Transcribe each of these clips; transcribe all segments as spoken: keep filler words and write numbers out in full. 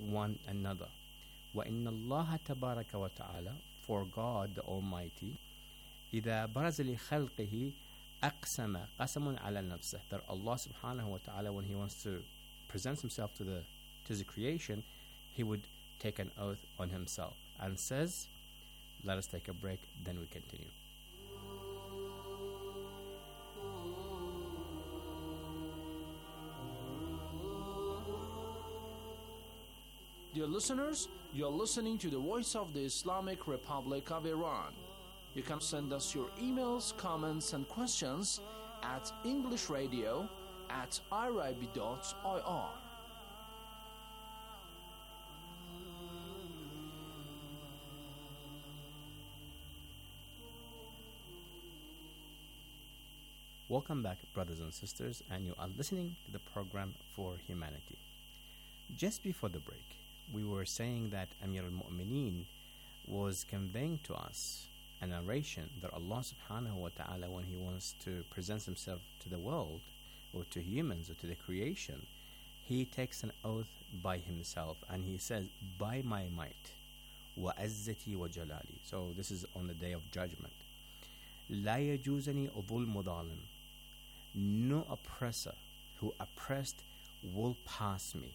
one another. وَإِنَّ اللَّهَ تَبَارَكَ وَتَعَالَى, for God the Almighty, إِذَا بَرَزَ لِخَلْقِهِ أَقْسَمَ قَسَمٌ عَلَى نَفْسِهِ, that Allah subhanahu wa ta'ala, when He wants to present Himself to the to the creation, He would take an oath on Himself and says, let us take a break, then we continue. Dear listeners, you are listening to the voice of the Islamic Republic of Iran. You can send us your emails, comments, and questions at englishradio at irib dot I R. Welcome back, brothers and sisters, and you are listening to the program For Humanity. Just before the break, we were saying that Amir al-Mu'mineen was conveying to us a narration that Allah subhanahu wa ta'ala, when He wants to present Himself to the world, or to humans, or to the creation, He takes an oath by Himself, and He says, by my might, wa azzati wa jalali. So this is on the day of judgment. La yajuzani ظلم ظالم. No oppressor who oppressed will pass me.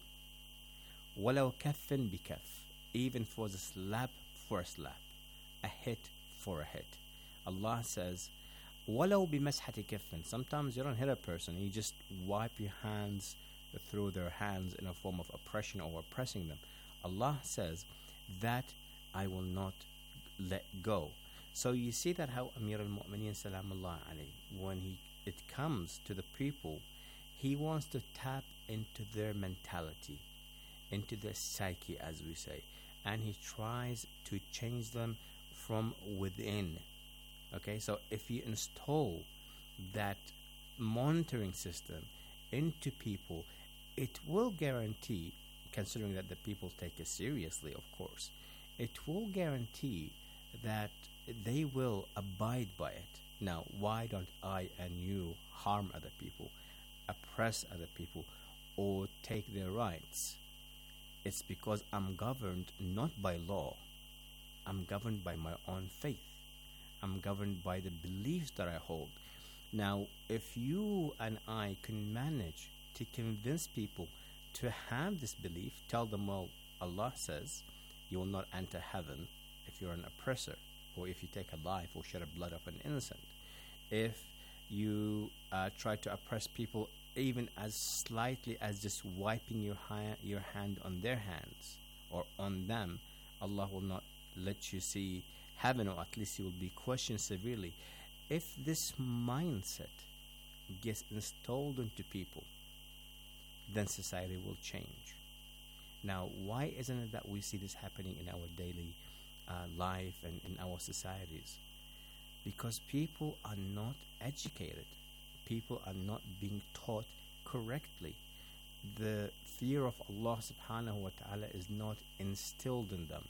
وَلَوْ كَفٍ بِكَفٍ, even for the slap for a slap, a hit for a hit. Allah says, وَلَوْ بِمَسْحَةِ كَفٍ. Sometimes you don't hit a person, you just wipe your hands through their hands in a form of oppression or oppressing them. Allah says, that I will not let go. So you see that how Amir al-Mu'mineen salamullah alayhi, when he it comes to the people, he wants to tap into their mentality, into their psyche, as we say, and he tries to change them from within. Okay, so if you install that monitoring system into people, it will guarantee, considering that the people take it seriously, of course, it will guarantee that they will abide by it. Now, why don't I and you harm other people, oppress other people, or take their rights? It's because I'm governed not by law. I'm governed by my own faith. I'm governed by the beliefs that I hold. Now, if you and I can manage to convince people to have this belief, tell them, well, Allah says you will not enter heaven if you're an oppressor, or if you take a life or shed the blood of an innocent. If you uh, try to oppress people even as slightly as just wiping your, ha- your hand on their hands or on them, Allah will not let you see heaven, or at least you will be questioned severely. If this mindset gets installed into people, then society will change. Now, why isn't it that we see this happening in our daily uh, life and in our societies? Because people are not educated. People are not being taught correctly. The fear of Allah subhanahu wa ta'ala is not instilled in them.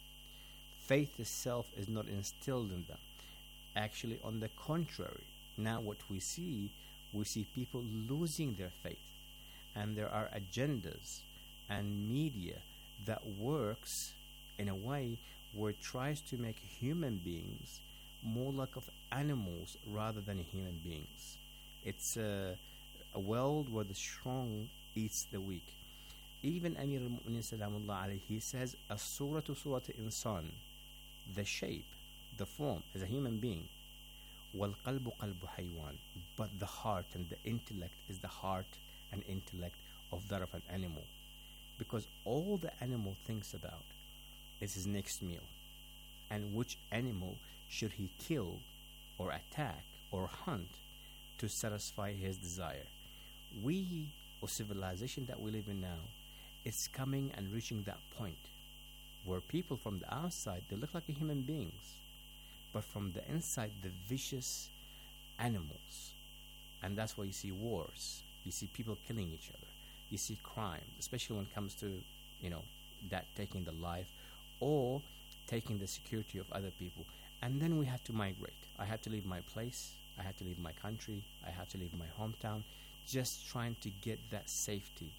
Faith itself is not instilled in them. Actually, on the contrary, now what we see, we see people losing their faith. And there are agendas and media that works in a way where it tries to make human beings more like of animals rather than human beings. It's a, a world where the strong eats the weak. Even Amir al-Mu'mineen salamullah alayhi, he says, as-suratu suratu insan, the shape, the form is a human being. Wal-qalbu qalbu haywan, but the heart and the intellect is the heart and intellect of that of an animal. Because all the animal thinks about is his next meal, and which animal should he kill or attack or hunt to satisfy his desire. We, or civilization that we live in now, it's coming and reaching that point where people from the outside, they look like human beings, but from the inside, the vicious animals. And that's why you see wars, you see people killing each other, you see crime, especially when it comes to, you know, that taking the life or taking the security of other people. And then we have to migrate. I had to leave my place, I had to leave my country, I had to leave my hometown, just trying to get that safety.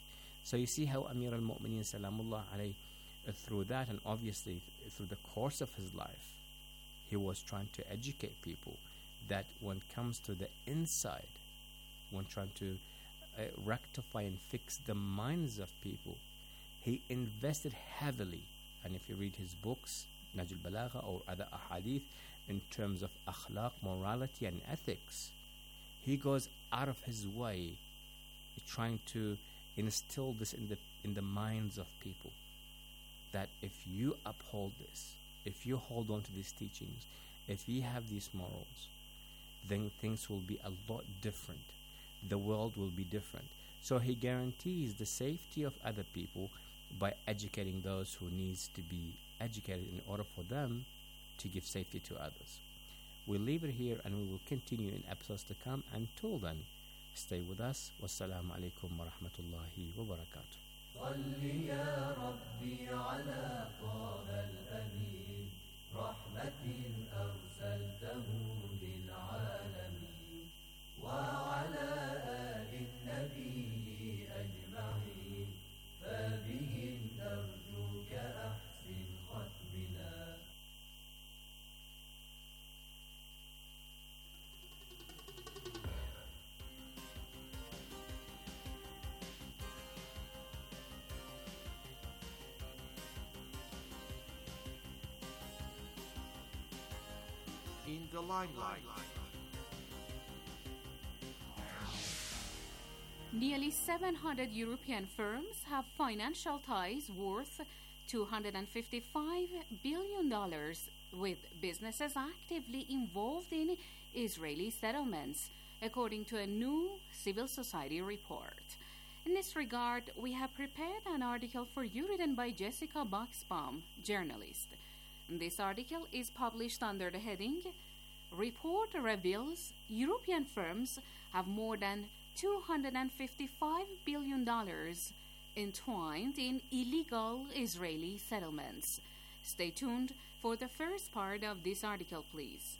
So you see how Amir al-Mu'mineen Salamullah alayhi, uh, through that and obviously th- through the course of his life, he was trying to educate people that when it comes to the inside, when trying to uh, rectify and fix the minds of people, he invested heavily. And if you read his books, Najul Balagha or other ahadith, in terms of akhlaq, morality and ethics, he goes out of his way trying to instill this in the in the minds of people, that if you uphold this, if you hold on to these teachings, if you have these morals, then things will be a lot different. The world will be different. So he guarantees the safety of other people by educating those who needs to be educated in order for them to give safety to others. We'll leave it here and we will continue in episodes to come. Until then, stay with us. Wassalamu alaikum wa rahmatullahi wa barakatuh. صل يا ربي على طه الأمين رحمة أرسلته للعالمين وعلى آل النبي أجمعين فبهم نرجوك أحسن ختمنا. In the limelight. Nearly seven hundred European firms have financial ties worth two hundred fifty-five billion dollars with businesses actively involved in Israeli settlements, according to a new civil society report. In this regard, we have prepared an article for you written by Jessica Buxbaum, journalist. This article is published under the heading Report Reveals European Firms Have More Than two hundred fifty-five billion dollars Entwined in Illegal Israeli Settlements. Stay tuned for the first part of this article, please.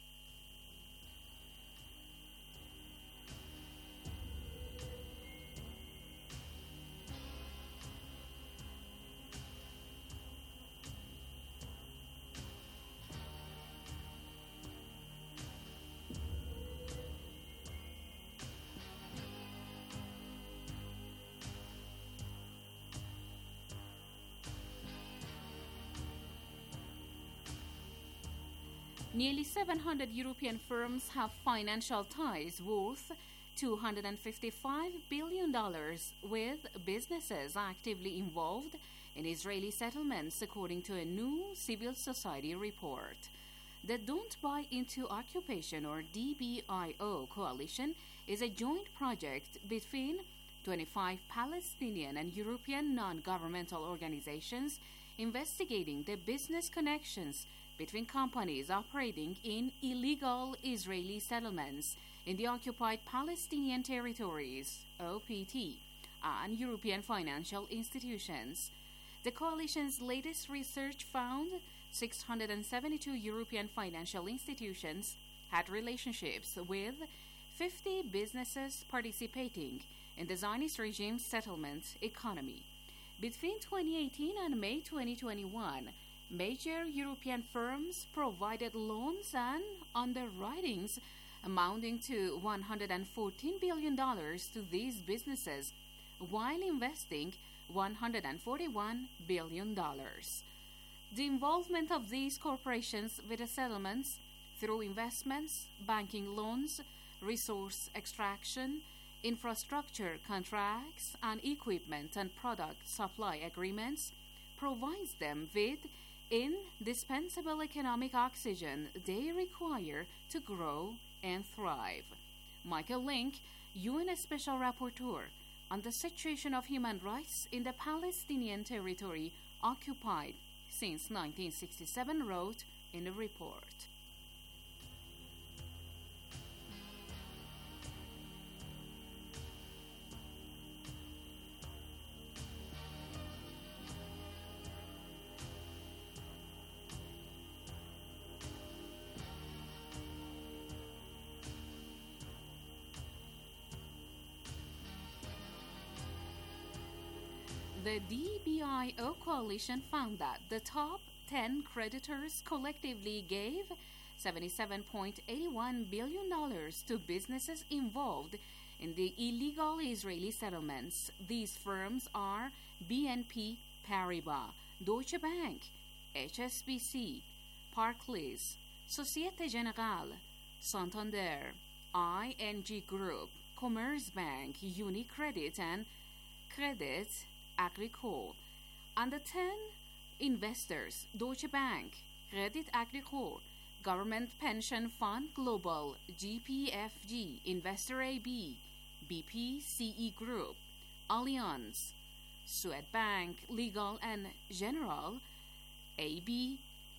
Nearly seven hundred European firms have financial ties worth two hundred fifty-five billion dollars with businesses actively involved in Israeli settlements, according to a new civil society report. The Don't Buy Into Occupation, or D B I O coalition, is a joint project between twenty-five Palestinian and European non-governmental organizations investigating the business connections between companies operating in illegal Israeli settlements in the occupied Palestinian territories, O P T, and European financial institutions. The coalition's latest research found six hundred seventy-two European financial institutions had relationships with fifty businesses participating in the Zionist regime's settlement economy. Between twenty eighteen and May twenty twenty-one, major European firms provided loans and underwritings amounting to one hundred fourteen billion dollars to these businesses, while investing one hundred forty-one billion dollars. The involvement of these corporations with the settlements through investments, banking loans, resource extraction, infrastructure contracts, and equipment and product supply agreements provides them with indispensable economic oxygen they require to grow and thrive. Michael Link, U N Special Rapporteur on the situation of human rights in the Palestinian territory occupied since nineteen sixty-seven, wrote in a report. The D B I O coalition found that the top ten creditors collectively gave seventy-seven point eight one billion dollars to businesses involved in the illegal Israeli settlements. These firms are B N P Paribas, Deutsche Bank, H S B C, Barclays, Societe Generale, Santander, I N G Group, Commerzbank, UniCredit, and Credit Agricole. And the ten investors, Deutsche Bank, Credit Agricole, Government Pension Fund Global, G P F G, Investor A B, B P C E Group, Allianz, Swedbank, Legal and General, A B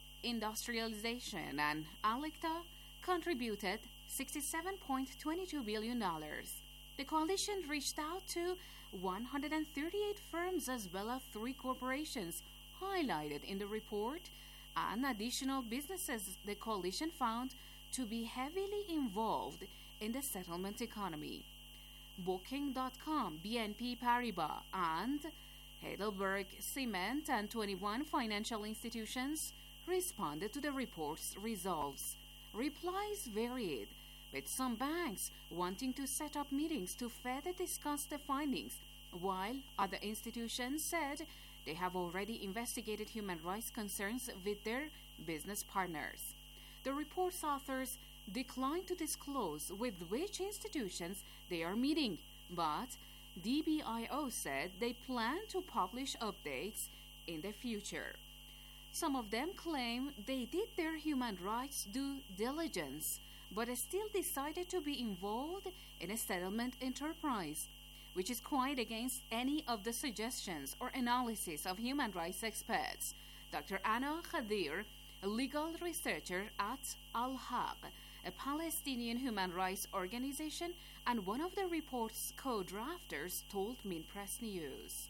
Industrialization, and Alecta contributed sixty-seven point two two billion dollars. The coalition reached out to one hundred thirty-eight firms as well as three corporations highlighted in the report and additional businesses the coalition found to be heavily involved in the settlement economy. Booking dot com, B N P Paribas, and Heidelberg Cement and twenty-one financial institutions responded to the report's results. Replies varied, with some banks wanting to set up meetings to further discuss the findings, while other institutions said they have already investigated human rights concerns with their business partners. The report's authors declined to disclose with which institutions they are meeting, but D B I O said they plan to publish updates in the future. Some of them claim they did their human rights due diligence, but still decided to be involved in a settlement enterprise, which is quite against any of the suggestions or analysis of human rights experts. Doctor Anna Khadir, a legal researcher at Al-Haq, a Palestinian human rights organization and one of the report's co-drafters, told Minpress News.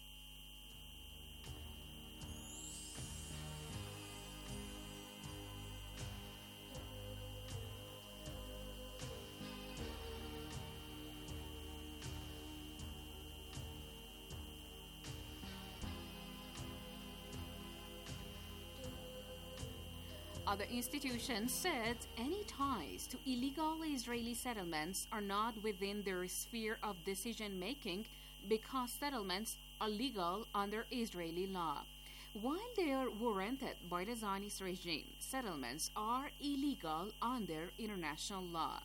Other institutions said any ties to illegal Israeli settlements are not within their sphere of decision-making because settlements are legal under Israeli law. While they are warranted by the Zionist regime, settlements are illegal under international law.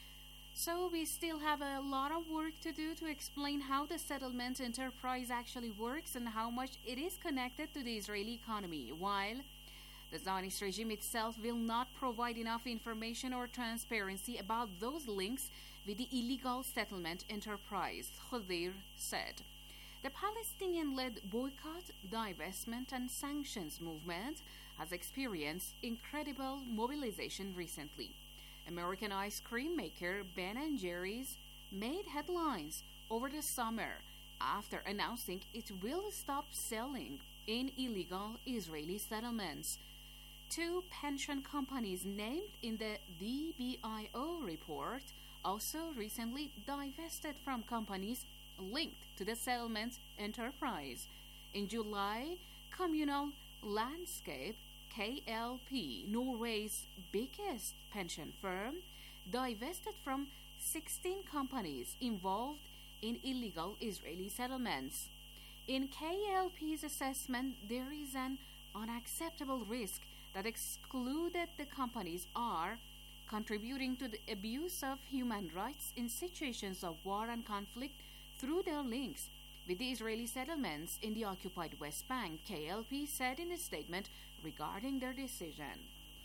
So we still have a lot of work to do to explain how the settlement enterprise actually works and how much it is connected to the Israeli economy, while the Zionist regime itself will not provide enough information or transparency about those links with the illegal settlement enterprise, Khadir said. The Palestinian-led boycott, divestment, and sanctions movement has experienced incredible mobilization recently. American ice cream maker Ben and Jerry's made headlines over the summer after announcing it will stop selling in illegal Israeli settlements. Two pension companies named in the D B I O report also recently divested from companies linked to the settlement enterprise. In July, Communal Landscape, K L P, Norway's biggest pension firm, divested from sixteen companies involved in illegal Israeli settlements. In K L P's assessment, there is an unacceptable risk that excluded the companies are contributing to the abuse of human rights in situations of war and conflict through their links with the Israeli settlements in the occupied West Bank, K L P said in a statement regarding their decision.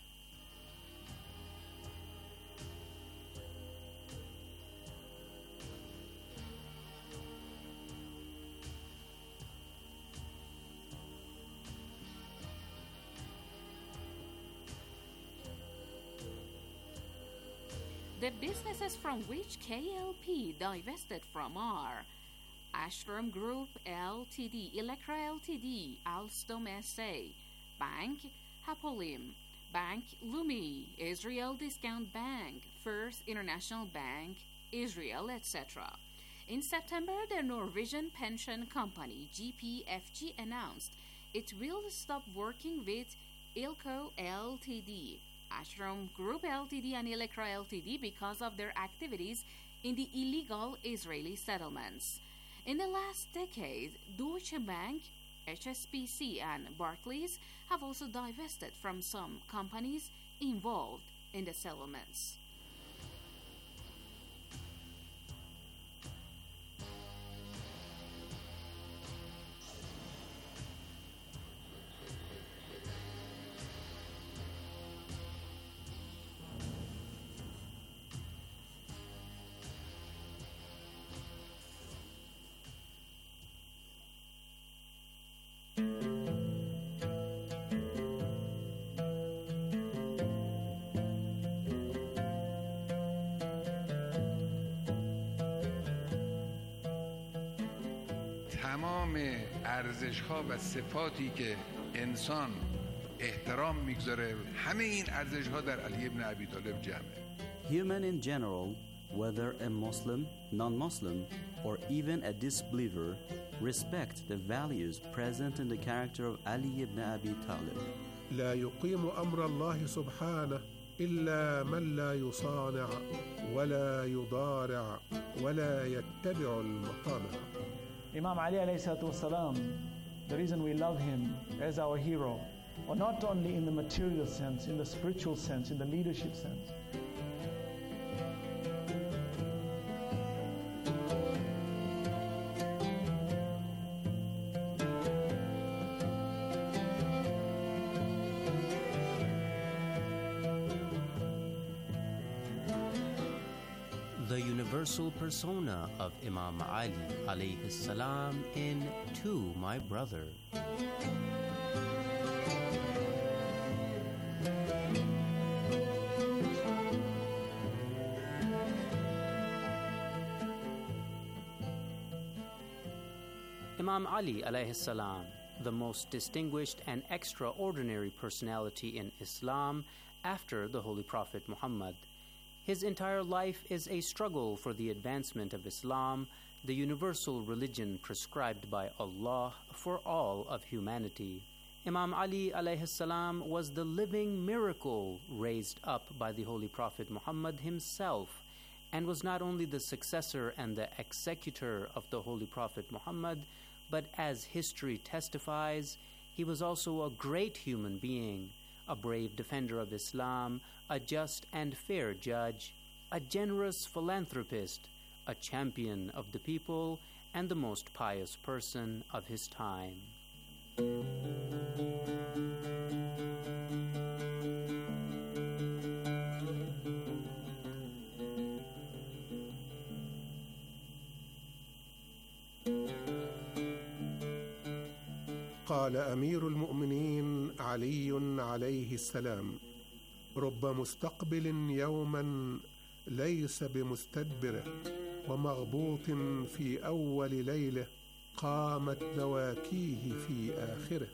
The businesses from which K L P divested from are Ashram Group Limited, Electra Limited, Alstom S A, Bank Hapolim, Bank Leumi, Israel Discount Bank, First International Bank, Israel, et cetera. In September, the Norwegian pension company G P F G announced it will stop working with ILCO Ltd, Ashram Group Ltd, and Electra Ltd because of their activities in the illegal Israeli settlements. In the last decade, Deutsche Bank, H S B C, and Barclays have also divested from some companies involved in the settlements. تمام ارزش‌ها و صفاتی که انسان احترام میگذاره همه این ارزش‌ها در علی ابن ابی طالب جمعه. Human in general, whether a Muslim, non-Muslim, or even a disbeliever, respect the values present in the character of Ali ibn Abi Talib. لا يقيم أمر الله سبحانه إلا من لا يصانع ولا يضارع ولا يتبع المطامع. Imam Ali alayhi salatu wasalam, the reason we love him as our hero, or not only in the material sense, in the spiritual sense, in the leadership sense. The universal persona of Imam Ali alayhi salam in To My Brother. Imam Ali alayhi salam, the most distinguished and extraordinary personality in Islam after the Holy Prophet Muhammad. His entire life is a struggle for the advancement of Islam, the universal religion prescribed by Allah for all of humanity. Imam Ali alayhi salam was the living miracle raised up by the Holy Prophet Muhammad himself, and was not only the successor and the executor of the Holy Prophet Muhammad, but as history testifies, he was also a great human being, a brave defender of Islam, a just and fair judge, a generous philanthropist, a champion of the people, and the most pious person of his time. قال أمير المؤمنين علي عليه السلام: رب مستقبل يوما ليس بمستدبره ومغبوط في أول ليله قامت نواكيه في آخره.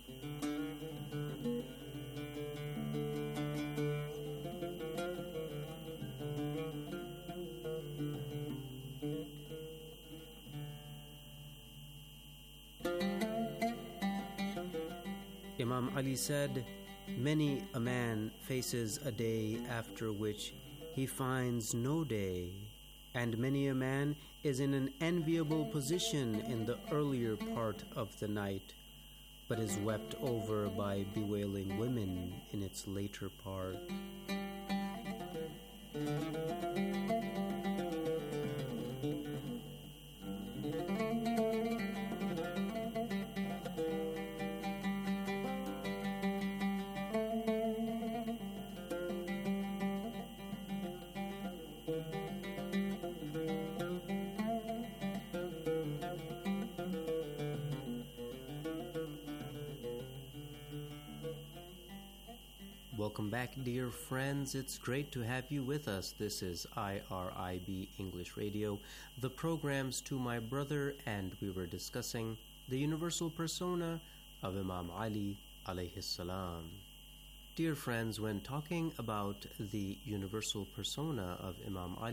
Imam Ali said, "Many a man faces a day after which he finds no day, and many a man is in an enviable position in the earlier part of the night, but is wept over by bewailing women in its later part." Welcome back, dear friends. It's great to have you with us. This is I R I B English Radio, the programs To My Brother, and we were discussing the universal persona of Imam Ali alayhi salam. Dear friends, when talking about the universal persona of Imam Ali,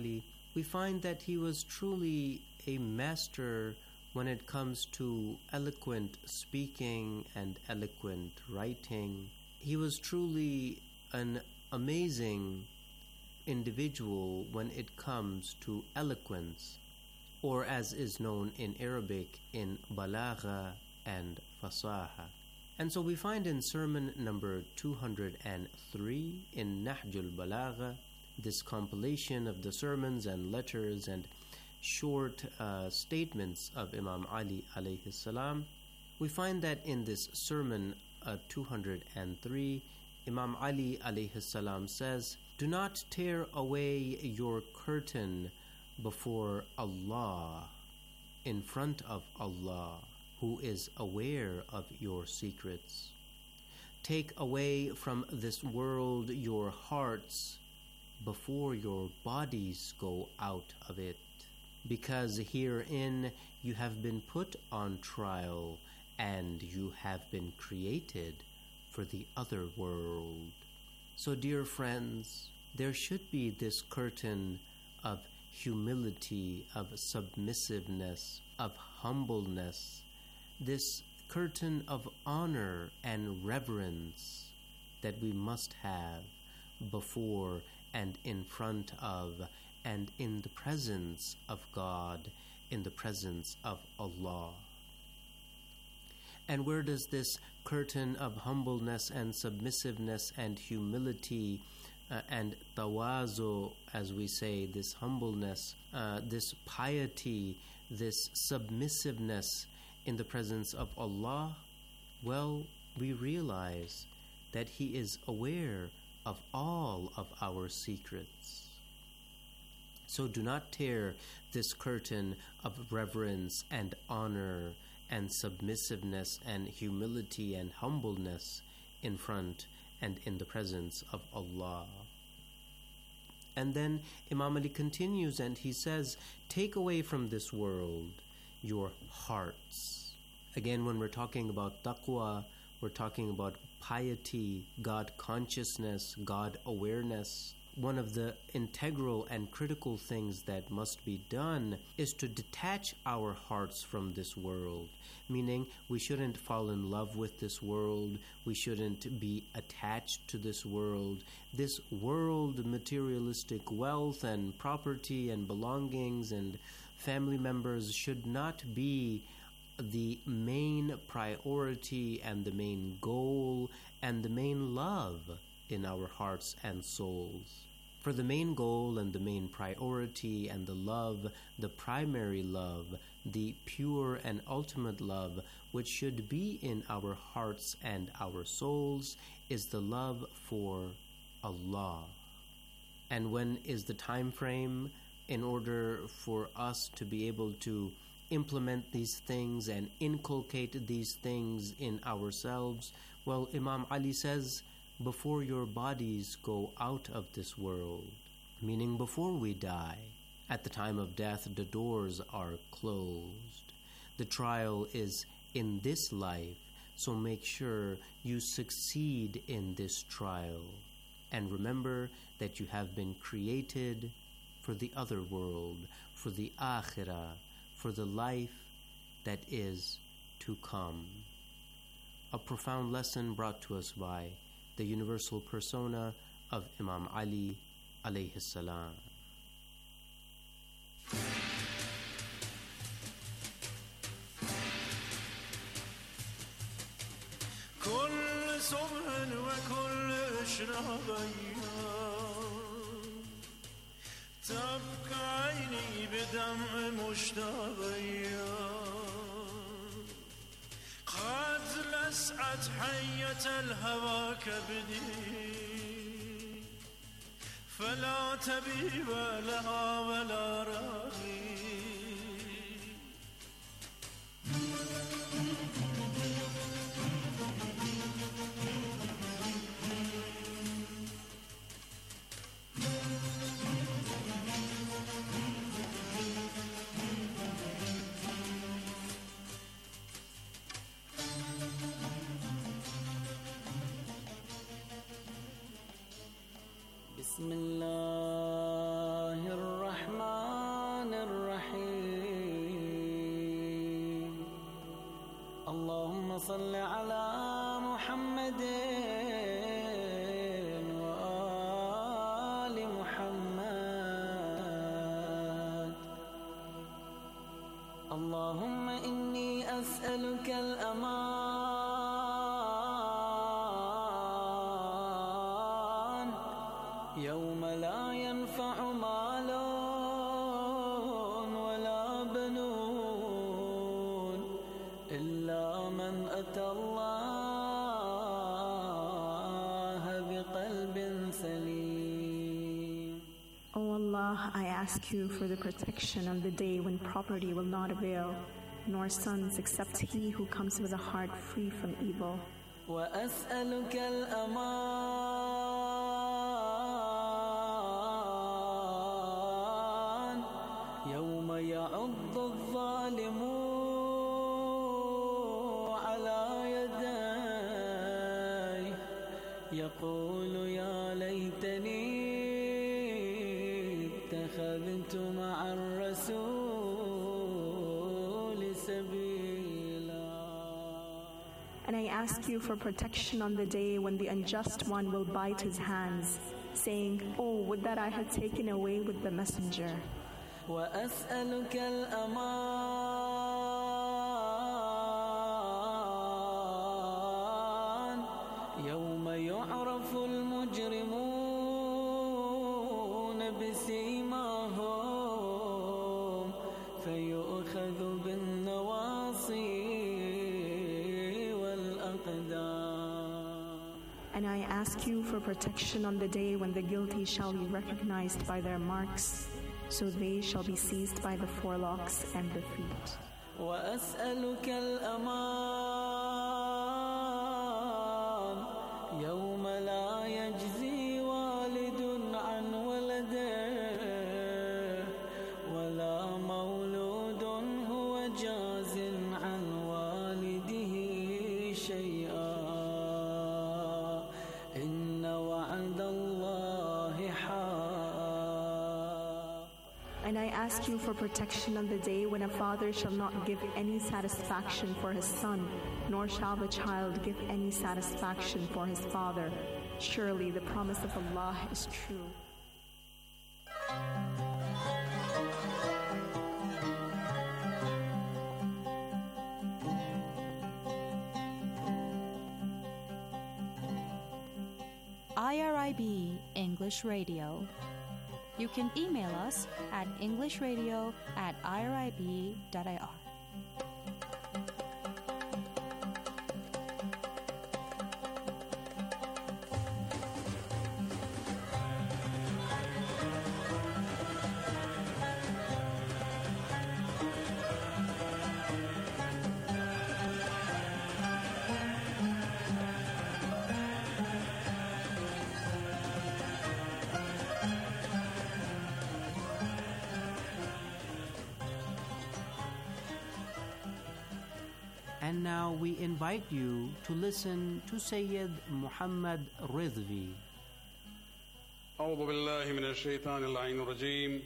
we find that he was truly a master when it comes to eloquent speaking and eloquent writing. He was truly an amazing individual when it comes to eloquence, or as is known in Arabic, in balagha and fasaha. And so we find in sermon number two hundred three in Nahjul Balagha, this compilation of the sermons and letters and short uh, statements of Imam Ali alayhi salam, we find that in this sermon uh, two hundred three, Imam Ali alayhi salam says, "Do not tear away your curtain before Allah, in front of Allah, who is aware of your secrets. Take away from this world your hearts before your bodies go out of it, because herein you have been put on trial and you have been created for the other world." So, dear friends, there should be this curtain of humility, of submissiveness, of humbleness, this curtain of honor and reverence that we must have before and in front of and in the presence of God, in the presence of Allah. And where does this curtain of humbleness and submissiveness and humility uh, and tawazu, as we say, this humbleness, uh, this piety, this submissiveness in the presence of Allah? Well, we realize that He is aware of all of our secrets. So do not tear this curtain of reverence and honor and submissiveness and humility and humbleness in front and in the presence of Allah. And then Imam Ali continues and he says, take away from this world your hearts. Again, when we're talking about taqwa, we're talking about piety, God consciousness, God awareness. One of the integral and critical things that must be done is to detach our hearts from this world, meaning we shouldn't fall in love with this world, we shouldn't be attached to this world. This world, materialistic wealth and property and belongings and family members should not be the main priority and the main goal and the main love in our hearts and souls. For the main goal and the main priority and the love, the primary love, the pure and ultimate love, which should be in our hearts and our souls, is the love for Allah. And when is the time frame in order for us to be able to implement these things and inculcate these things in ourselves? Well, Imam Ali says, before your bodies go out of this world, meaning before we die. At the time of death, the doors are closed. The trial is in this life, so make sure you succeed in this trial. And remember that you have been created for the other world, for the akhirah, for the life that is to come. A profound lesson brought to us by the universal persona of Imam Ali alayhi salam. كل صبح وكل شرابيا تبكى عيني بدمع مشتاقيا قد لسعت حية الهوى كبدي فلا تبيب لها ولا راغي بسم الله الرحمن صل على محمد وآل محمد اللهم إني أسألك الأمان يوم لا ينفع مال ولا بنون إلا من أتى الله بقلب سليم. O Allah, I ask you for the protection on the day when property will not avail, nor sons except he who comes with a heart free from evil. وأسألك الأمان يوم يعض الظالم على يديه يقول يا ليتني اتخذت مع الرسول سبيلا. And I ask you for protection on the day when the unjust one will bite his hands, saying, Oh, would that I had taken away with the messenger. وأسألك الأمان يوم يعرف المجرمون بسيماهم فيؤخذ بالنواصي And I ask you for protection on the day when the guilty shall be recognized by their marks, so they shall be seized by the forelocks and the feet. وأسألك الأمان يوم لا يجزي والد عن ولده ولا مولود هو جاز عن والده شيئا إن وعد الله حق. And I ask you for protection on the day when a father shall not give any satisfaction for his son, nor shall the child give any satisfaction for his father. Surely the promise of Allah is true. I R I B English Radio. You can email us at englishradio at I R I B dot I R. And now we invite you to listen to Sayyid Muhammad Ridvi. أعوذ بالله من الشيطان اللعين الرجيم.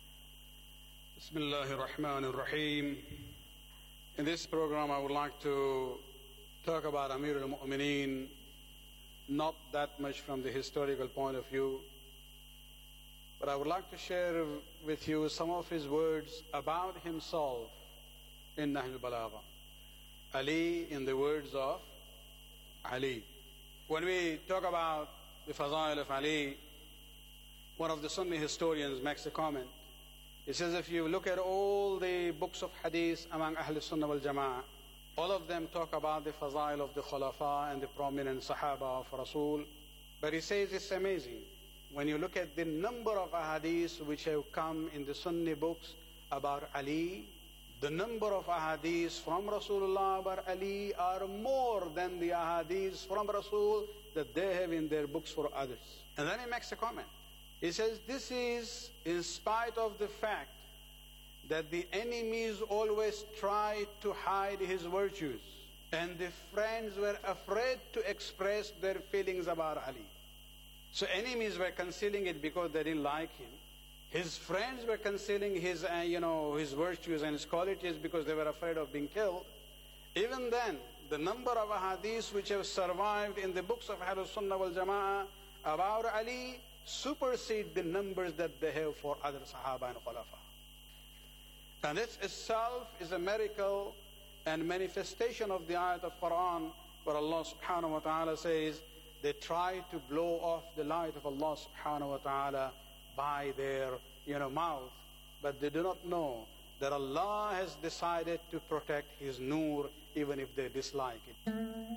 بسم الله الرحمن الرحيم. In this program I would like to talk about Amir al-Mu'mineen, not that much from the historical point of view, but I would like to share with you some of his words about himself in Nahj al-Balagha. Ali in the words of Ali. When we talk about the Fazail of Ali, one of the Sunni historians makes a comment. He says if you look at all the books of hadith among Ahl Sunnah wal Jama'ah, all of them talk about the Fazail of the Khulafa and the prominent Sahaba of Rasul. But he says it's amazing. When you look at the number of ahadith which have come in the Sunni books about Ali, the number of ahadith from Rasulullah about Ali are more than the ahadith from Rasul that they have in their books for others. And then he makes a comment. He says, this is in spite of the fact that the enemies always tried to hide his virtues, and the friends were afraid to express their feelings about Ali. So enemies were concealing it because they didn't like him. His friends were concealing his, uh, you know, his virtues and his qualities because they were afraid of being killed. Even then, the number of ahadith which have survived in the books of Ahlul Sunnah wal Jama'ah about Ali supersede the numbers that they have for other Sahaba and Khulafa. And this itself is a miracle and manifestation of the ayat of Quran where Allah subhanahu wa ta'ala says they try to blow off the light of Allah subhanahu wa ta'ala by their you know, mouth, but they do not know that Allah has decided to protect His nur even if they dislike it.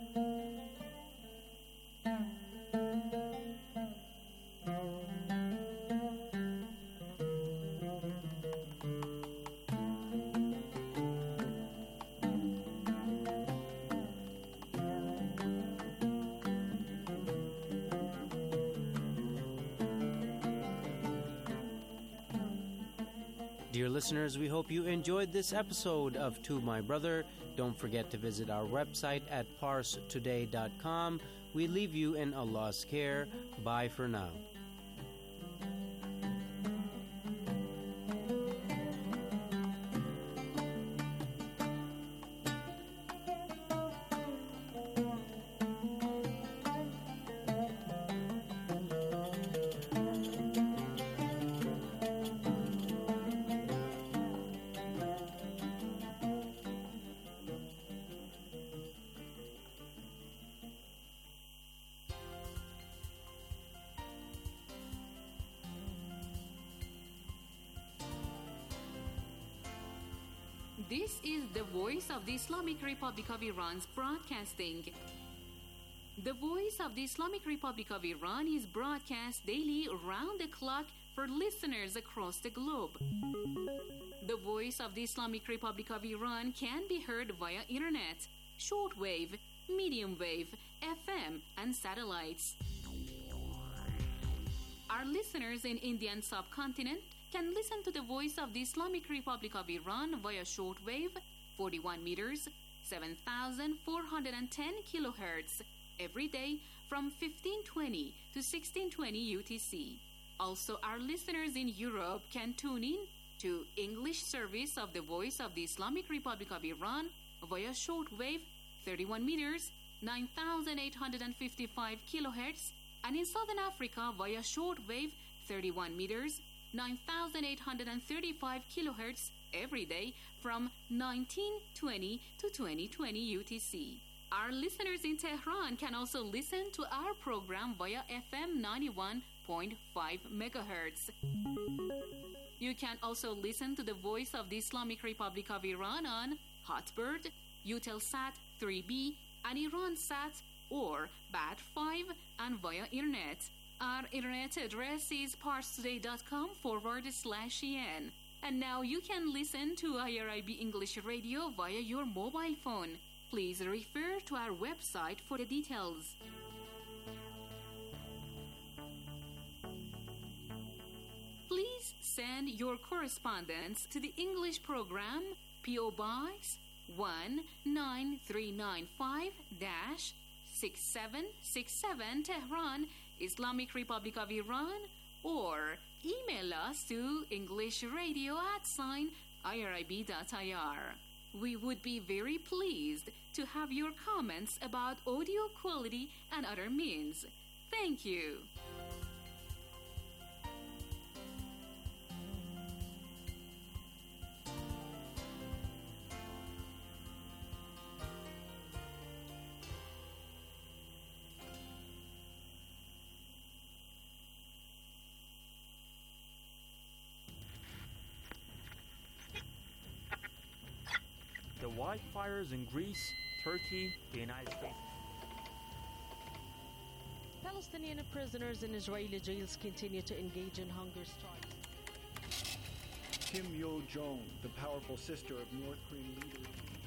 Dear listeners, we hope you enjoyed this episode of To My Brother. Don't forget to visit our website at pars today dot com. We leave you in Allah's care. Bye for now. This is the voice of the Islamic Republic of Iran's broadcasting. The voice of the Islamic Republic of Iran is broadcast daily round the clock for listeners across the globe. The voice of the Islamic Republic of Iran can be heard via internet, shortwave, medium wave, F M, and satellites. Our listeners in Indian subcontinent can listen to the voice of the Islamic Republic of Iran via shortwave, forty-one meters, seven thousand four hundred ten kilohertz, every day from fifteen twenty to sixteen twenty U T C. Also, our listeners in Europe can tune in to English service of the voice of the Islamic Republic of Iran via shortwave, thirty-one meters, nine thousand eight hundred fifty-five kilohertz, and in Southern Africa via shortwave, thirty-one meters, nine thousand eight hundred thirty-five kilohertz every day from nineteen twenty to twenty twenty U T C. Our listeners in Tehran can also listen to our program via F M ninety-one point five megahertz. You can also listen to the voice of the Islamic Republic of Iran on Hotbird, Eutelsat three B, and IranSat or Bat five and via internet. Our internet address is parstoday.com forward slash en. And now you can listen to I R I B English Radio via your mobile phone. Please refer to our website for the details. Please send your correspondence to the English program, P O Box one nine three nine five six seven six seven Tehran, Islamic Republic of Iran, or email us to englishradio at sign irib.ir. We would be very pleased to have your comments about audio quality and other means. Thank you. The wildfires in Greece, Turkey, the United States. Palestinian prisoners in Israeli jails continue to engage in hunger strikes. Kim Yo-jong, the powerful sister of North Korean leader.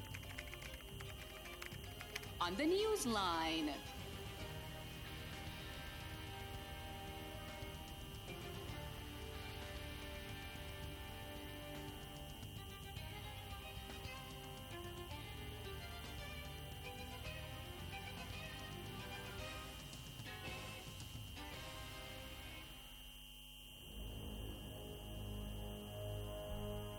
On the news line.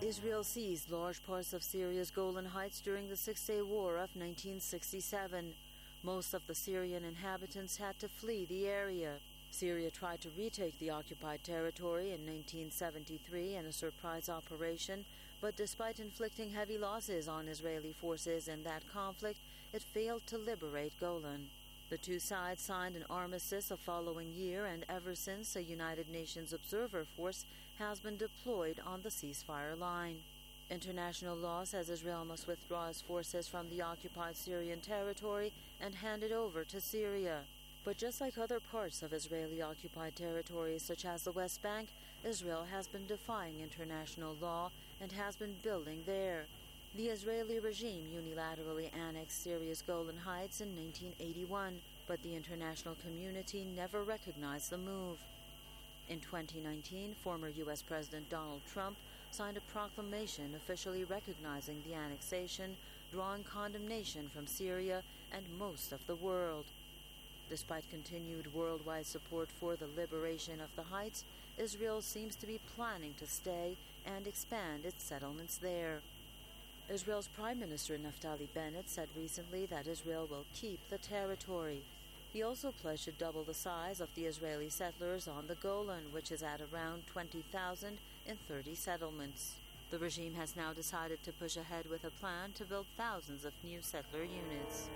Israel seized large parts of Syria's Golan Heights during the Six-Day War of nineteen sixty-seven. Most of the Syrian inhabitants had to flee the area. Syria tried to retake the occupied territory in nineteen seventy-three in a surprise operation, but despite inflicting heavy losses on Israeli forces in that conflict, it failed to liberate Golan. The two sides signed an armistice the following year, and ever since, a United Nations observer force has been deployed on the ceasefire line. International law says Israel must withdraw its forces from the occupied Syrian territory and hand it over to Syria. But just like other parts of Israeli-occupied territories, such as the West Bank, Israel has been defying international law and has been building there. The Israeli regime unilaterally annexed Syria's Golan Heights in nineteen eighty-one, but the international community never recognized the move. In twenty nineteen, former U S President Donald Trump signed a proclamation officially recognizing the annexation, drawing condemnation from Syria and most of the world. Despite continued worldwide support for the liberation of the Heights, Israel seems to be planning to stay and expand its settlements there. Israel's Prime Minister Naftali Bennett said recently that Israel will keep the territory. He also pledged to double the size of the Israeli settlers on the Golan, which is at around twenty thousand in thirty settlements. The regime has now decided to push ahead with a plan to build thousands of new settler units.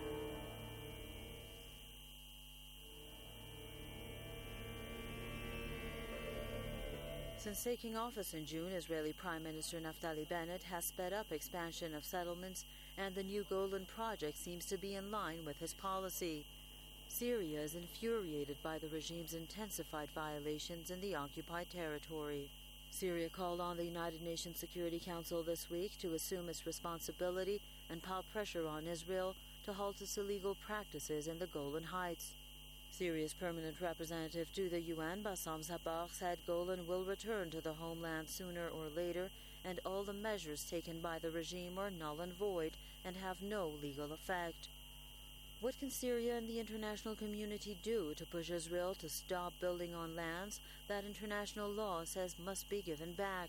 Since taking office in June, Israeli Prime Minister Naftali Bennett has sped up expansion of settlements, and the new Golan project seems to be in line with his policy. Syria is infuriated by the regime's intensified violations in the occupied territory. Syria called on the United Nations Security Council this week to assume its responsibility and pile pressure on Israel to halt its illegal practices in the Golan Heights. Syria's permanent representative to the U N, Bassam Sabah, said Golan will return to the homeland sooner or later, and all the measures taken by the regime are null and void and have no legal effect. What can Syria and the international community do to push Israel to stop building on lands that international law says must be given back?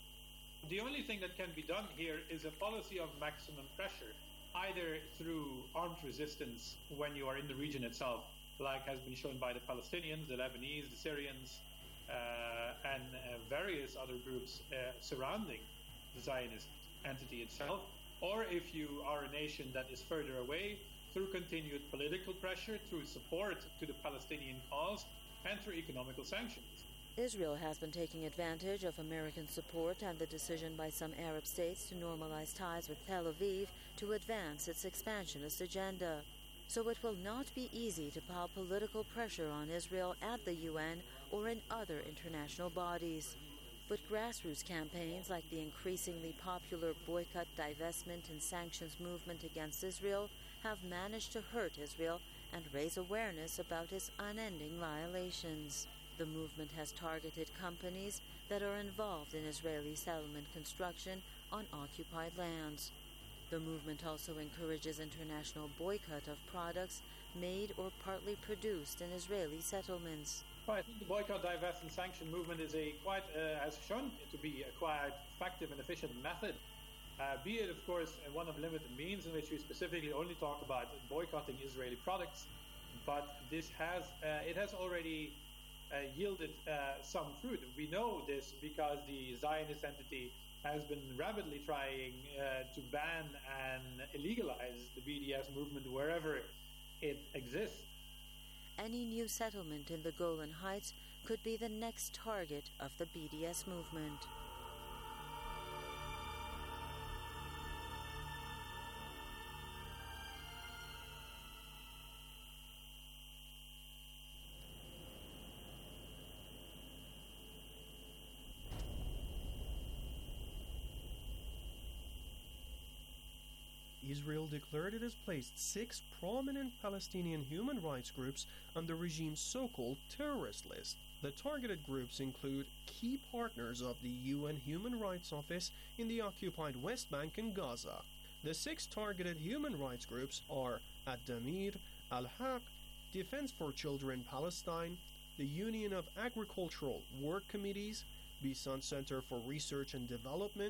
The only thing that can be done here is a policy of maximum pressure, either through armed resistance when you are in the region itself, like has been shown by the Palestinians, the Lebanese, the Syrians, uh, and uh, various other groups uh, surrounding the Zionist entity itself, or if you are a nation that is further away, through continued political pressure, through support to the Palestinian cause, and through economical sanctions. Israel has been taking advantage of American support and the decision by some Arab states to normalize ties with Tel Aviv to advance its expansionist agenda. So it will not be easy to pile political pressure on Israel at the U N or in other international bodies. But grassroots campaigns like the increasingly popular boycott, divestment, and sanctions movement against Israel have managed to hurt Israel and raise awareness about its unending violations. The movement has targeted companies that are involved in Israeli settlement construction on occupied lands. The movement also encourages international boycott of products made or partly produced in Israeli settlements. Well, I think the boycott, divest, and sanction movement is a quite, uh, has shown to be a quite effective and efficient method. Uh, be it, of course, one of limited means in which we specifically only talk about boycotting Israeli products, but this has uh, it has already uh, yielded uh, some fruit. We know this because the Zionist entity has been rapidly trying uh, to ban and illegalize the B D S movement wherever it exists. Any new settlement in the Golan Heights could be the next target of the B D S movement. Israel declared it has placed six prominent Palestinian human rights groups on the regime's so-called terrorist list. The targeted groups include key partners of the U N Human Rights Office in the occupied West Bank and Gaza. The six targeted human rights groups are Ad-Damir, Al-Haq, Defense for Children Palestine, the Union of Agricultural Work Committees, Bisan Center for Research and Development,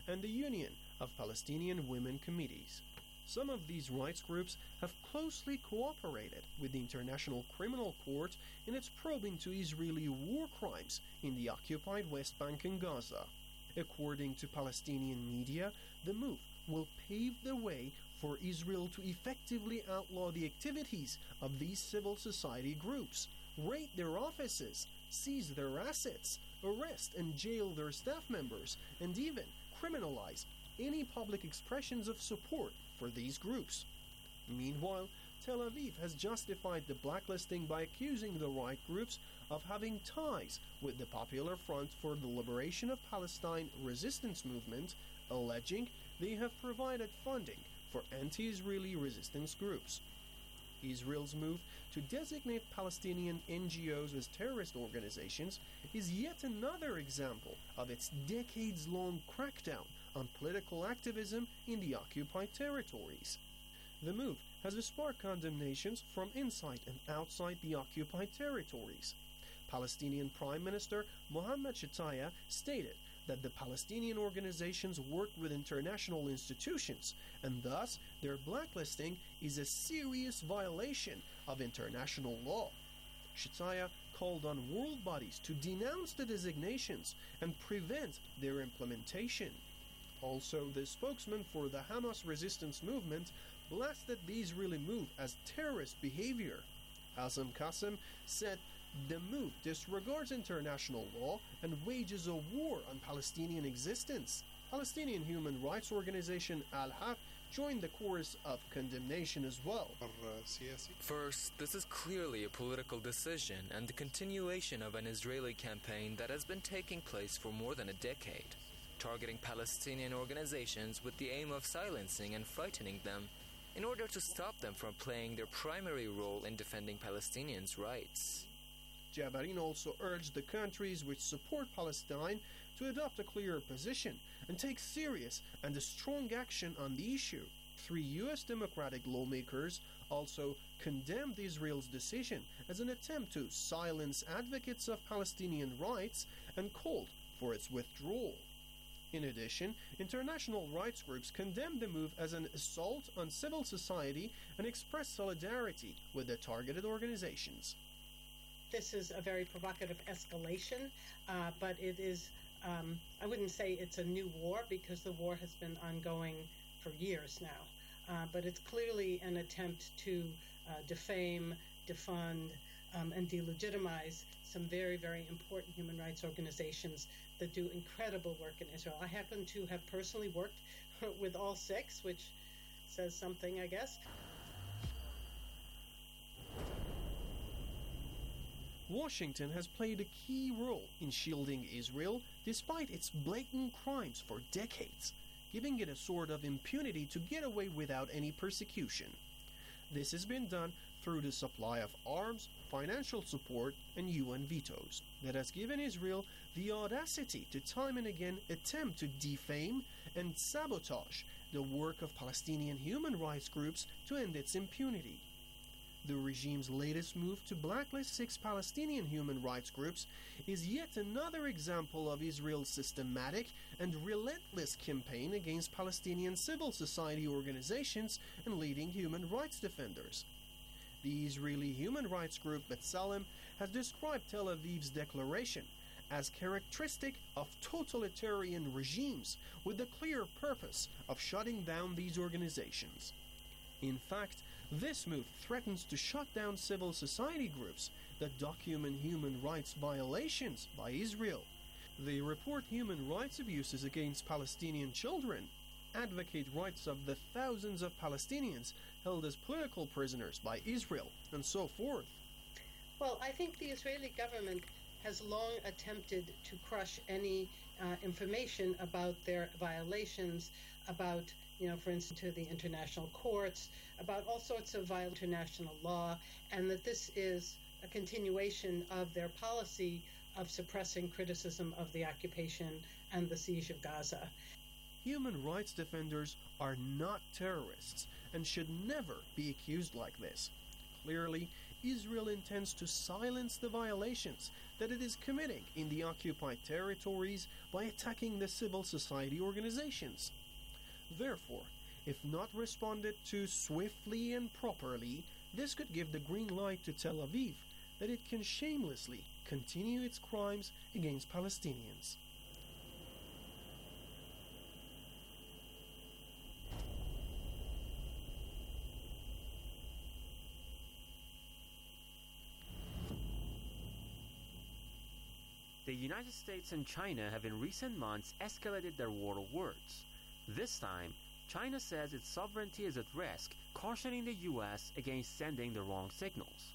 and the Union of Palestinian Women Committees. Some of these rights groups have closely cooperated with the International Criminal Court in its probe into Israeli war crimes in the occupied West Bank and Gaza. According to Palestinian media, the move will pave the way for Israel to effectively outlaw the activities of these civil society groups, raid their offices, seize their assets, arrest and jail their staff members, and even criminalize any public expressions of support for these groups. Meanwhile, Tel Aviv has justified the blacklisting by accusing the right groups of having ties with the Popular Front for the Liberation of Palestine resistance movement, alleging they have provided funding for anti-Israeli resistance groups. Israel's move to designate Palestinian N G Os as terrorist organizations is yet another example of its decades-long crackdown on political activism in the occupied territories. The move has sparked condemnations from inside and outside the occupied territories. Palestinian Prime Minister Mohammed Shataya stated that the Palestinian organizations work with international institutions, and thus their blacklisting is a serious violation of international law. Shataya called on world bodies to denounce the designations and prevent their implementation. Also, the spokesman for the Hamas resistance movement blasted the Israeli move as terrorist behavior. Hazem Qassem said the move disregards international law and wages a war on Palestinian existence. Palestinian human rights organization Al-Haq joined the chorus of condemnation as well. First, this is clearly a political decision and the continuation of an Israeli campaign that has been taking place for more than a decade, targeting Palestinian organizations with the aim of silencing and frightening them in order to stop them from playing their primary role in defending Palestinians' rights. Jabarin also urged the countries which support Palestine to adopt a clearer position and take serious and strong action on the issue. Three U S Democratic lawmakers also condemned Israel's decision as an attempt to silence advocates of Palestinian rights and called for its withdrawal. In addition, international rights groups condemned the move as an assault on civil society and expressed solidarity with the targeted organizations. This is a very provocative escalation, uh, but it is, um, I wouldn't say it's a new war because the war has been ongoing for years now. Uh, but it's clearly an attempt to uh, defame, defund, um, and delegitimize some very, very important human rights organizations that do incredible work in Israel. I happen to have personally worked with all six, which says something, I guess. Washington has played a key role in shielding Israel despite its blatant crimes for decades, giving it a sort of impunity to get away without any persecution. This has been done through the supply of arms, financial support, and U N vetoes that has given Israel the audacity to time and again attempt to defame and sabotage the work of Palestinian human rights groups to end its impunity. The regime's latest move to blacklist six Palestinian human rights groups is yet another example of Israel's systematic and relentless campaign against Palestinian civil society organizations and leading human rights defenders. The Israeli human rights group B'Tselem has described Tel Aviv's declaration as characteristic of totalitarian regimes with the clear purpose of shutting down these organizations. In fact, this move threatens to shut down civil society groups that document human rights violations by Israel. They report human rights abuses against Palestinian children, advocate rights of the thousands of Palestinians held as political prisoners by Israel, and so forth. Well, I think the Israeli government has long attempted to crush any uh, information about their violations, about, you know, for instance, to the international courts, about all sorts of violent international law, and that this is a continuation of their policy of suppressing criticism of the occupation and the siege of Gaza. Human rights defenders are not terrorists and should never be accused like this. Clearly, Israel intends to silence the violations that it is committing in the occupied territories by attacking the civil society organizations. Therefore, if not responded to swiftly and properly, this could give the green light to Tel Aviv that it can shamelessly continue its crimes against Palestinians. The United States and China have in recent months escalated their war of words. This time, China says its sovereignty is at risk, cautioning the U S against sending the wrong signals.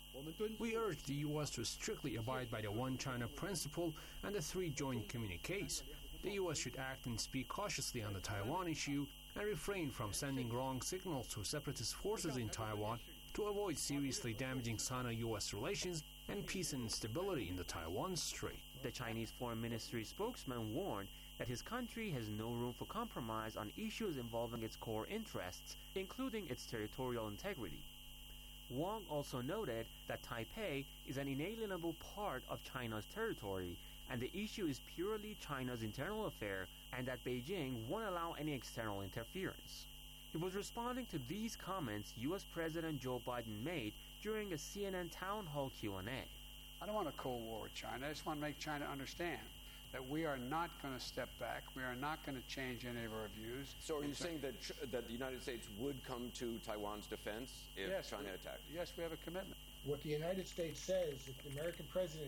We urge the U S to strictly abide by the One China principle and the three joint communiques. The U S should act and speak cautiously on the Taiwan issue and refrain from sending wrong signals to separatist forces in Taiwan to avoid seriously damaging Sino-U S relations and peace and stability in the Taiwan Strait. The Chinese Foreign Ministry spokesman warned that his country has no room for compromise on issues involving its core interests, including its territorial integrity. Wang also noted that Taipei is an inalienable part of China's territory, and the issue is purely China's internal affair, and that Beijing won't allow any external interference. He was responding to these comments U S President Joe Biden made during a C N N town hall Q and A. I don't want a Cold War with China. I just want to make China understand that we are not going to step back. We are not going to change any of our views. So are you saying that ch- that the United States would come to Taiwan's defense if yes, China we, attacked? Yes, we have a commitment. What the United States says, if the American president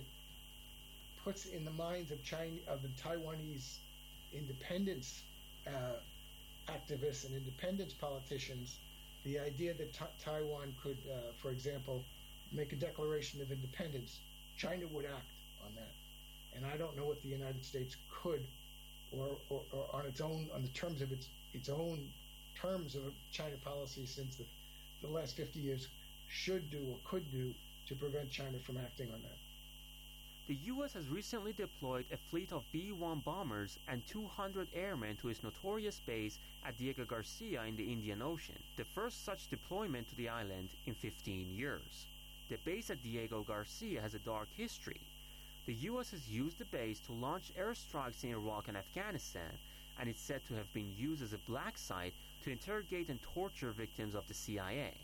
puts in the minds of China, of the Taiwanese independence uh, activists and independence politicians, the idea that ta- Taiwan could, uh, for example, make a declaration of independence, China would act on that. And I don't know what the United States could, or, or, or on its own, on the terms of its its own terms of China policy since the, the last fifty years, should do or could do to prevent China from acting on that. The U S has recently deployed a fleet of B one bombers and two hundred airmen to its notorious base at Diego Garcia in the Indian Ocean, the first such deployment to the island in fifteen years. The base at Diego Garcia has a dark history. The U S has used the base to launch airstrikes in Iraq and Afghanistan, and it's said to have been used as a black site to interrogate and torture victims of the C I A.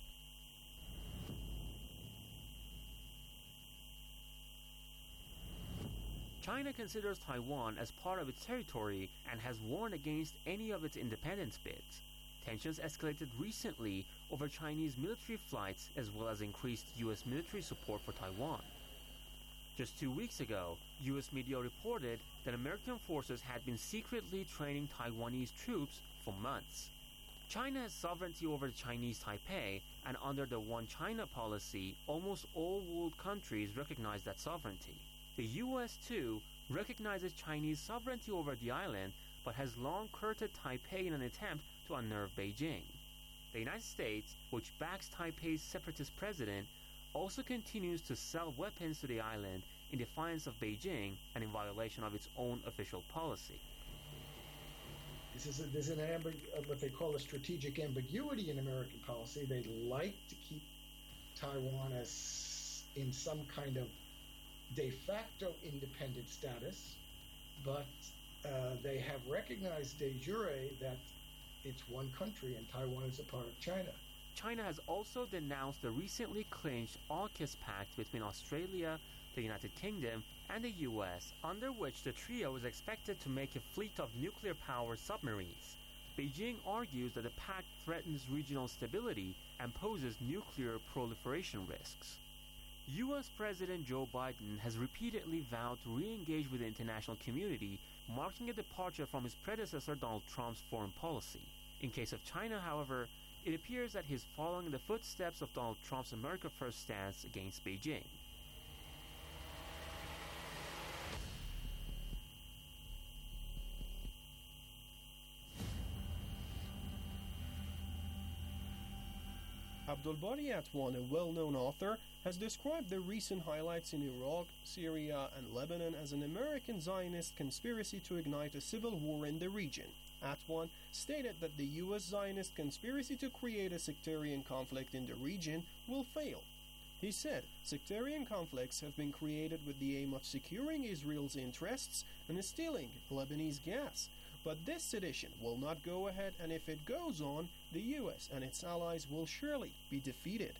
China considers Taiwan as part of its territory and has warned against any of its independence bids. Tensions escalated recently over Chinese military flights as well as increased U S military support for Taiwan. Just two weeks ago, U S media reported that American forces had been secretly training Taiwanese troops for months. China has sovereignty over the Chinese Taipei, and under the One China policy, almost all world countries recognize that sovereignty. The U S, too, recognizes Chinese sovereignty over the island, but has long courted Taipei in an attempt to unnerve Beijing. The United States, which backs Taipei's separatist president, also continues to sell weapons to the island in defiance of Beijing and in violation of its own official policy. This is a, there's an ambig- uh, what they call a strategic ambiguity in American policy. They like to keep Taiwan as in some kind of de facto independent status, but uh, they have recognized de jure that it's one country and Taiwan is a part of China. China has also denounced the recently clinched AUKUS pact between Australia, the United Kingdom, and the U S, under which the trio is expected to make a fleet of nuclear-powered submarines. Beijing argues that the pact threatens regional stability and poses nuclear proliferation risks. U S President Joe Biden has repeatedly vowed to re-engage with the international community, marking a departure from his predecessor Donald Trump's foreign policy. In case of China, however, it appears that he's following the footsteps of Donald Trump's America First stance against Beijing. Abdul Bari Atwan, a well-known author, has described the recent highlights in Iraq, Syria, and Lebanon as an American Zionist conspiracy to ignite a civil war in the region. Atwan stated that the U S Zionist conspiracy to create a sectarian conflict in the region will fail. He said sectarian conflicts have been created with the aim of securing Israel's interests and stealing Lebanese gas. But this sedition will not go ahead, and if it goes on, the U S and its allies will surely be defeated.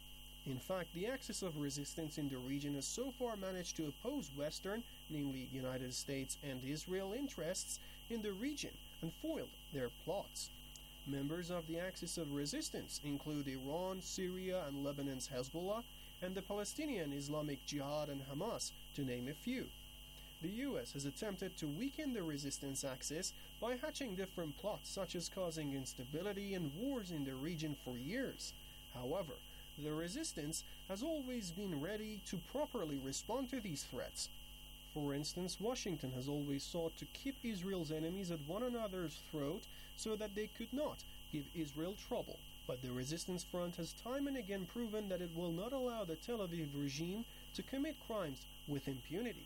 In fact, the axis of resistance in the region has so far managed to oppose Western, namely United States and Israel interests in the region and foiled their plots. Members of the axis of resistance include Iran, Syria, and Lebanon's Hezbollah, and the Palestinian Islamic Jihad and Hamas, to name a few. The U S has attempted to weaken the resistance axis by hatching different plots, such as causing instability and wars in the region for years. However, the resistance has always been ready to properly respond to these threats. For instance, Washington has always sought to keep Israel's enemies at one another's throat so that they could not give Israel trouble. But the resistance front has time and again proven that it will not allow the Tel Aviv regime to commit crimes with impunity,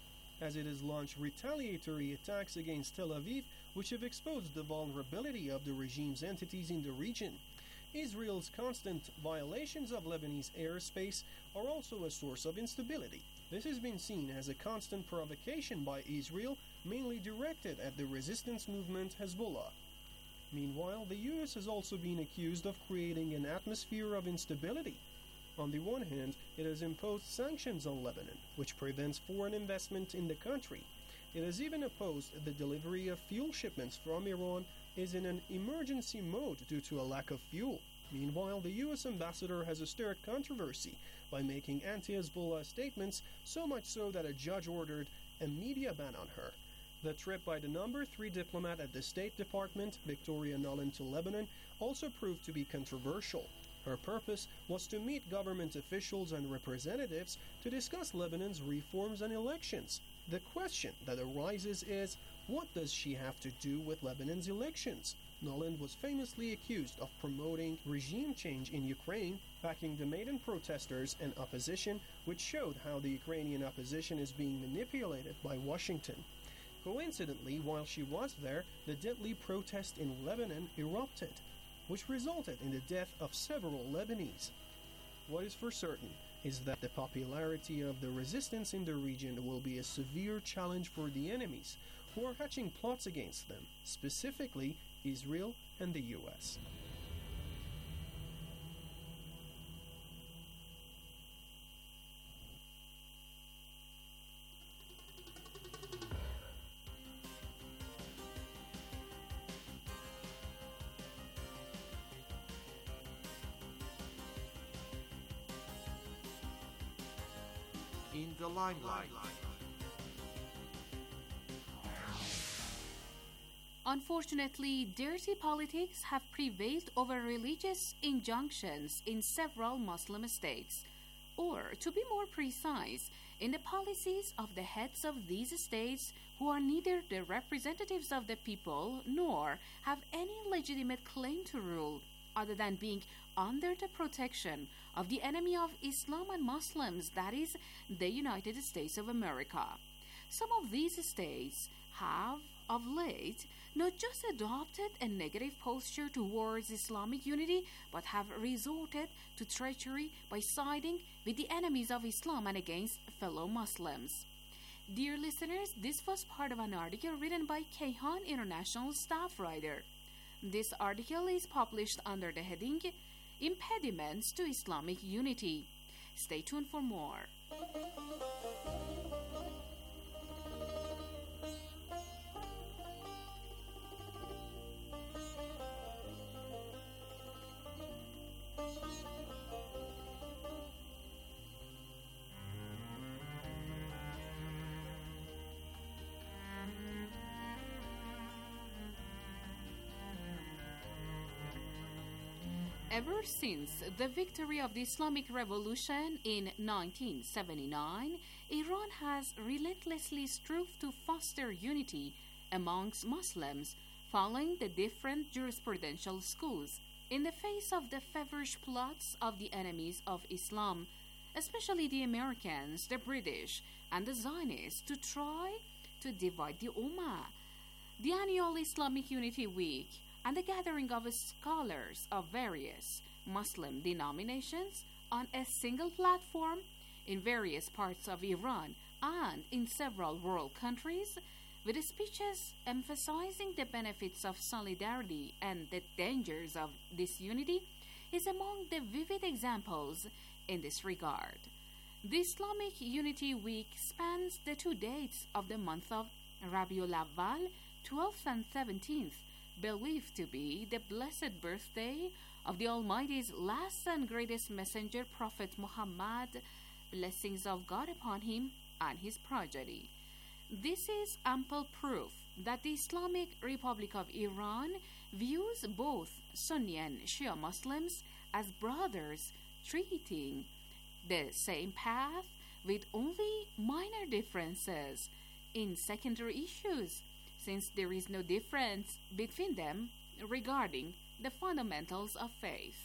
as it has launched retaliatory attacks against Tel Aviv, which have exposed the vulnerability of the regime's entities in the region. Israel's constant violations of Lebanese airspace are also a source of instability. This has been seen as a constant provocation by Israel, mainly directed at the resistance movement Hezbollah. Meanwhile, the U S has also been accused of creating an atmosphere of instability. On the one hand, it has imposed sanctions on Lebanon, which prevents foreign investment in the country. It has even opposed the delivery of fuel shipments from Iran, is in an emergency mode due to a lack of fuel. Meanwhile, the U S ambassador has stirred controversy by making anti-Hezbollah statements, so much so that a judge ordered a media ban on her. The trip by the number three diplomat at the State Department, Victoria Nuland, to Lebanon also proved to be controversial. Her purpose was to meet government officials and representatives to discuss Lebanon's reforms and elections. The question that arises is, what does she have to do with Lebanon's elections? Nuland was famously accused of promoting regime change in Ukraine, backing the Maidan protesters and opposition, which showed how the Ukrainian opposition is being manipulated by Washington. Coincidentally, while she was there, the deadly protest in Lebanon erupted, which resulted in the death of several Lebanese. What is for certain is that the popularity of the resistance in the region will be a severe challenge for the enemies who are hatching plots against them, specifically Israel and the U S. In the limelight. Unfortunately, dirty politics have prevailed over religious injunctions in several Muslim states, or to be more precise, in the policies of the heads of these states who are neither the representatives of the people nor have any legitimate claim to rule, other than being under the protection of the enemy of Islam and Muslims, that is, the United States of America. Some of these states have, of late, not just adopted a negative posture towards Islamic unity, but have resorted to treachery by siding with the enemies of Islam and against fellow Muslims. Dear listeners, this was part of an article written by Kayhan International staff writer. This article is published under the heading Impediments to Islamic Unity. Stay tuned for more. Ever since the victory of the Islamic Revolution in nineteen seventy-nine, Iran has relentlessly strove to foster unity amongst Muslims, following the different jurisprudential schools, in the face of the feverish plots of the enemies of Islam, especially the Americans, the British, and the Zionists, to try to divide the Ummah. The annual Islamic Unity Week and the gathering of scholars of various Muslim denominations on a single platform in various parts of Iran and in several world countries, with speeches emphasizing the benefits of solidarity and the dangers of disunity, is among the vivid examples in this regard. The Islamic Unity Week spans the two dates of the month of Rabiul Awwal, twelfth and seventeenth, believed to be the blessed birthday of the Almighty's last and greatest messenger, Prophet Muhammad, blessings of God upon him and his progeny. This is ample proof that the Islamic Republic of Iran views both Sunni and Shia Muslims as brothers, treating the same path with only minor differences in secondary issues, since there is no difference between them regarding the fundamentals of faith.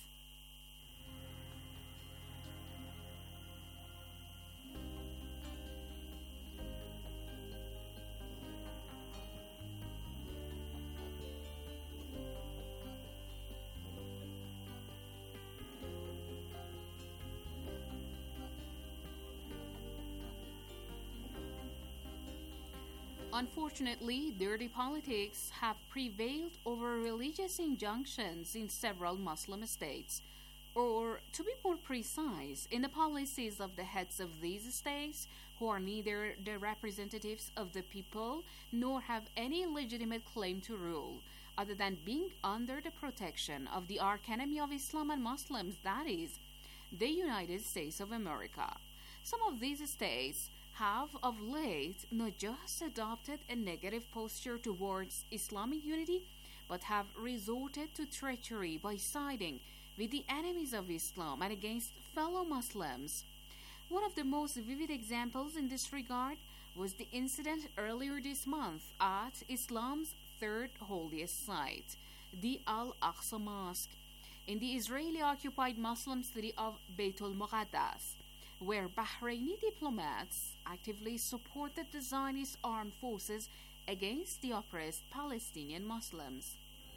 Unfortunately, dirty politics have prevailed over religious injunctions in several Muslim states, or to be more precise, in the policies of the heads of these states, who are neither the representatives of the people nor have any legitimate claim to rule, other than being under the protection of the arch enemy of Islam and Muslims, that is, the United States of America. Some of these states have of late not just adopted a negative posture towards Islamic unity, but have resorted to treachery by siding with the enemies of Islam and against fellow Muslims. One of the most vivid examples in this regard was the incident earlier this month at Islam's third holiest site, the Al-Aqsa Mosque, in the Israeli-occupied Muslim city of Beitul Muqaddas, where Bahraini diplomats actively supported the Zionist armed forces against the oppressed Palestinian Muslims.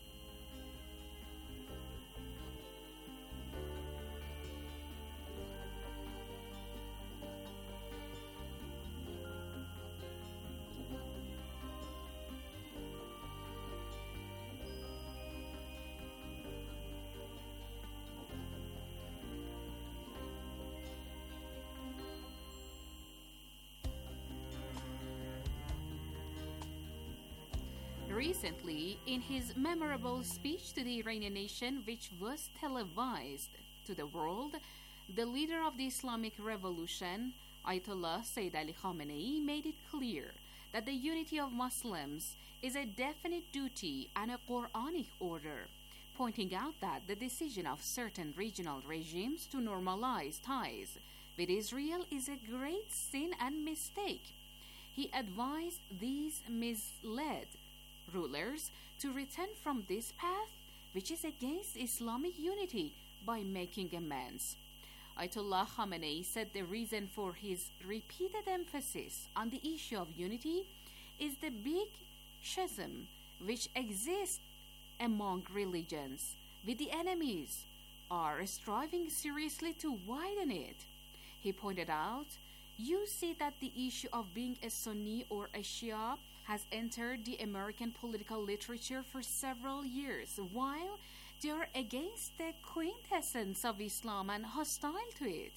Recently, in his memorable speech to the Iranian nation, which was televised to the world, the leader of the Islamic Revolution, Ayatollah Sayyid Ali Khamenei, made it clear that the unity of Muslims is a definite duty and a Quranic order, pointing out that the decision of certain regional regimes to normalize ties with Israel is a great sin and mistake. He advised these misled rulers to return from this path, which is against Islamic unity, by making amends. Ayatollah Khamenei said the reason for his repeated emphasis on the issue of unity is the big schism which exists among religions, with the enemies are striving seriously to widen it. He pointed out, "You see that the issue of being a Sunni or a Shia has entered the American political literature for several years, while they are against the quintessence of Islam and hostile to it."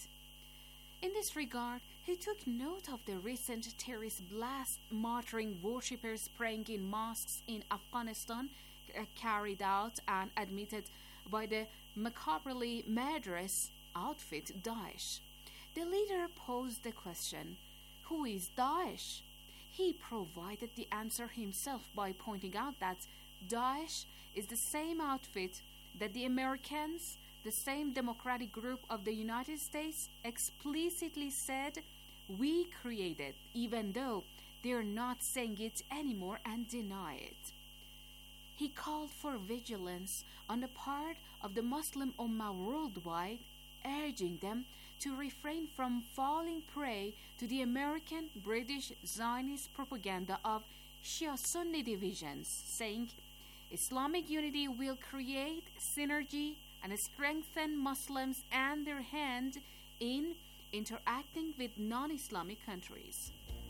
In this regard, he took note of the recent terrorist blast martyring worshippers praying in mosques in Afghanistan, uh, carried out and admitted by the macabrely murderous outfit Daesh. The leader posed the question, "Who is Daesh?" He provided the answer himself by pointing out that Daesh is the same outfit that the Americans, the same democratic group of the United States, explicitly said we created, even though they're not saying it anymore and deny it. He called for vigilance on the part of the Muslim Ummah worldwide, urging them to refrain from falling prey to the American, British, Zionist propaganda of Shia-Sunni divisions, saying Islamic unity will create synergy and strengthen Muslims and their hand in interacting with non-Islamic countries.